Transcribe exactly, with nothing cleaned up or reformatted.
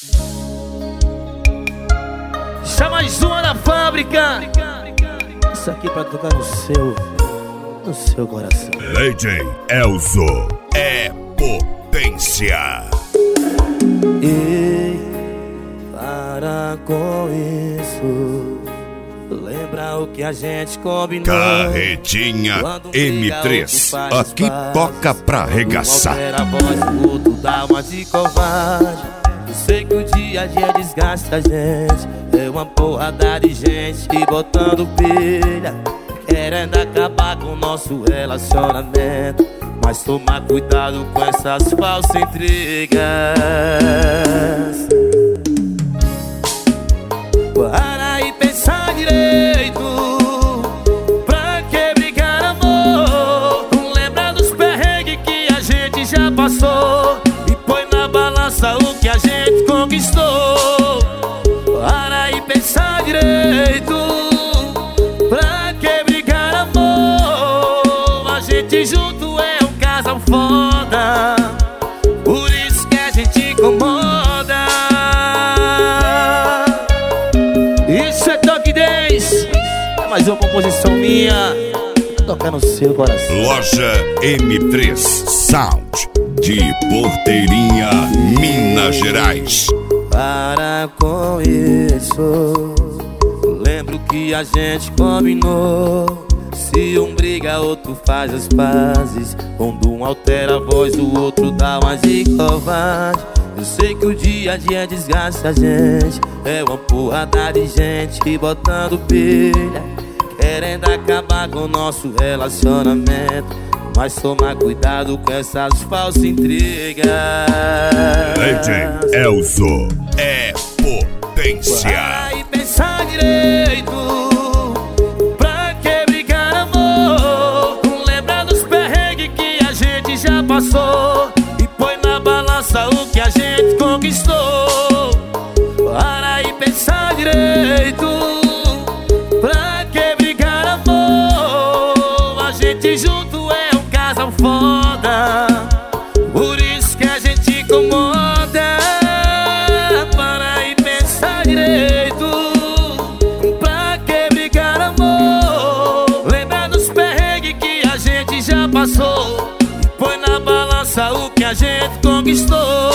Chama mais uma da fábrica. Isso aqui pra tocar no seu, no seu coração. Lady Elzo é potência. Ei, para com isso. Lembra o que a gente combinou. Carretinha M três, aqui toca pra arregaçar. A voz do outro dá uma de covarde. Eu sei que o dia a dia desgasta a gente. É uma porrada de gente botando pilha, querendo acabar com o nosso relacionamento. Mas toma cuidado com essas falsas intrigas. Para e pensar direito. Pra que brigar, amor? Lembra dos perrengues que a gente já passou e põe na balança o que a gente conquistou. Para e pensar direito. Pra que brigar, amor? A gente junto é um casal foda, por isso que a gente incomoda. Isso é Toque dez. É mais uma composição minha, tocar no seu coração. Loja M três Sound de Porteirinha, Minas Gerais. Para com isso. Lembro que a gente combinou. Se um briga, outro faz as pazes. Quando um altera a voz, o outro dá uma de covarde. Eu sei que o dia a dia desgasta a gente. É uma porrada de gente botando pilha, querendo acabar com o nosso relacionamento. Mas toma cuidado com essas falsas intrigas. Lady Elzo é potência. Para e pensar direito. Pra que brigar, amor? Lembra dos perrengues que a gente já passou e põe na balança o que a gente conquistou. Para e pensar direito. Pra que brigar, amor? A gente junto é um casal foda, por isso que a gente incomoda. Para e pensar direito. Pra que brigar, amor? Lembra dos perrengues que a gente já passou e põe na balança o que a gente conquistou.